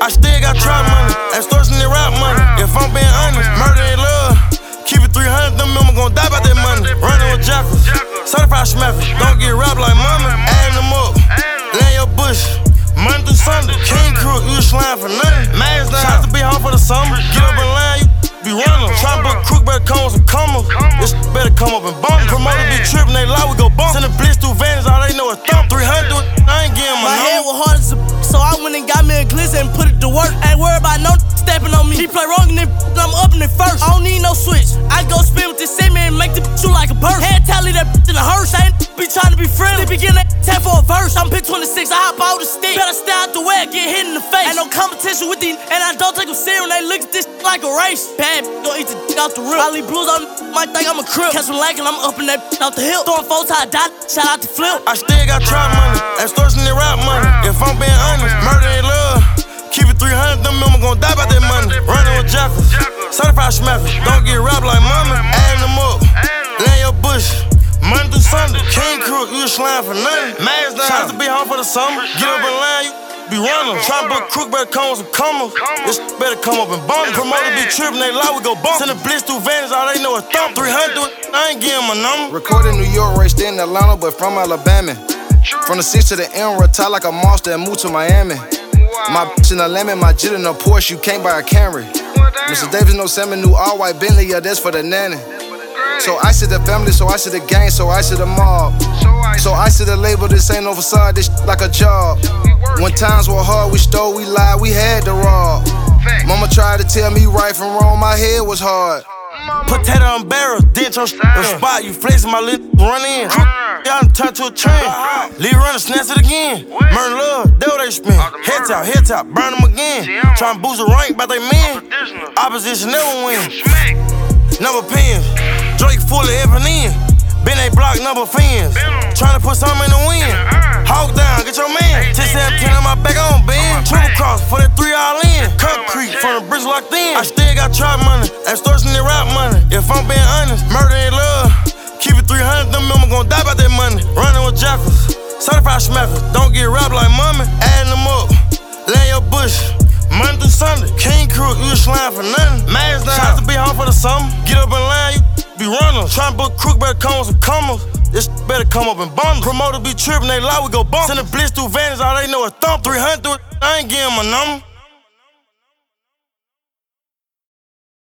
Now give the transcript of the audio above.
still got trap money, extortion and rap money. If I'm being honest, murder and love. Keep it 300, them members gon' die about that money. Running with jackals, certified smackers. Don't get rapped like mama, adding them up. Lay your bush, Monday through Sunday. King Crook, you slime for nothing. Mags down, have to be home for the summer. Get up in line, you be running. Try to book crook, better come with some commas. This better come up and bump. Promoter be trippin', they lie, we go bump. Send a blitz through Vans, all they know is thump. 300, I ain't getting my head was hard as a so I went and got me a glizzy and put it to work. Ain't worried about no stepping on me. He play wrong and then I'm up in it first. I don't need no switch. I go spin with this segment and make the shoot like a burst. Head tally that in a hearse. I ain't be trying to be friendly. Begin that 10 for a verse. I'm pick 26, I hop out the stick. Better stay out the way, get hit in the face. Ain't no competition with these, and I don't take them serious when they look at this like a race. Bad don't eat the out the real. I leave blues on might think I'm a crib. Catch them lacking, I'm up in that out the hill. Throwing foes how I die, shout out to Flip. I still got trap money, extortion and rap money. If I'm being honest, murder and love. Keep it 300, them members gon' die about that money. Running with jackals, certified smackers. Don't get rapped like mama, adding them up. Lay your bush, Monday through Sunday. King Crook, you slime for nothing. Mags down, have to be home for the summer. Get up in line, you be running. Try to book crook, better come with some commas. This better come up and bump. Promoter be trippin', they lie, we go bump. Send a blitz through Vans, all they know is thump. 300, I ain't getting my number. Recorded in New York, raised in Atlanta, but from Alabama. From the 6 to the M, retired like a monster and moved to Miami. My bitch in a lemon, my jet in a Porsche, you can't buy a Camry. Mr. Davis, no salmon, new all white Bentley, yeah, that's for the nanny. So I see the family, so I see the gang, so I see the mob. So I see the label, this ain't no facade, this like a job. When times were hard, we stole, we lied, we had to rob. Mama tried to tell me right from wrong, my head was hard. Potato on barrel, dent your spot, you flexin' my lip, run in. Y'all done turn to a train. Leave running, snatch it again. Murder love, that's what they spin. Head top, burn them again. Tryna boost the rank by they men. Opposition never win. Number pins, Drake full of F&N. Been they block number fins. Tryna put something in the wind. Hawk down, get your man. 10-17 on my back on bend. Triple cross for that 3 all in. Concrete from the bricks locked in. I still got trap money, extortion and rap money. If I'm being honest, murder and love. Keep it 300, them members gon' die about that money. Running with jackals, certified smackers. Don't get rapped like mama, adding them up. Lay your bush, Monday through Sunday. King Crook, you slime for nothing. Mags down, have to be home for the summer. Get up in line, you be running. Try to book crook, better come with some commas. This better come up and bump. Promoter be trippin', they lie, we go bump. Send a blitz through Vans, all they know is thump. 300, I ain't getting my number.